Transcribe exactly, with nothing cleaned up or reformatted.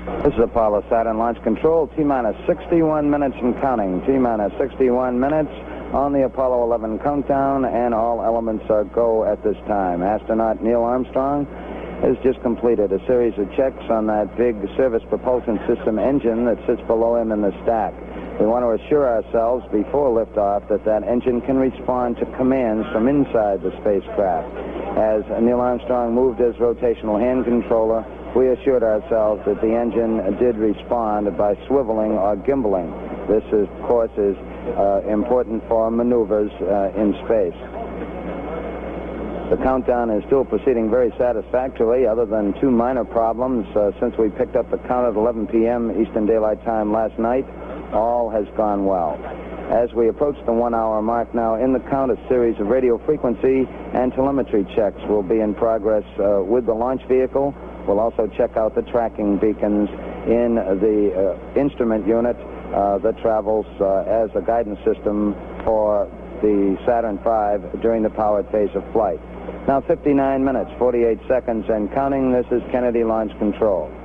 This is Apollo Saturn Launch Control. T-minus sixty-one minutes and counting. T-minus sixty-one minutes on the Apollo eleven countdown, and all elements are go at this time. Astronaut Neil Armstrong has just completed a series of checks on that big service propulsion system engine that sits below him in the stack. We want to assure ourselves before liftoff that that engine can respond to commands from inside the spacecraft. As Neil Armstrong moved his rotational hand controller, we assured ourselves that the engine did respond by swiveling or gimbaling. This, is, of course, is uh, important for maneuvers uh, in space. The countdown is still proceeding very satisfactorily, other than two minor problems. Uh, since we picked up the count at eleven p m Eastern Daylight Time last night, all has gone well. As we approach the one-hour mark now in the count, a series of radio frequency and telemetry checks will be in progress uh, with the launch vehicle. We'll also check out the tracking beacons in the uh, instrument unit uh, that travels uh, as a guidance system for the Saturn five during the powered phase of flight. Now fifty-nine minutes, forty-eight seconds and counting. This is Kennedy Launch Control.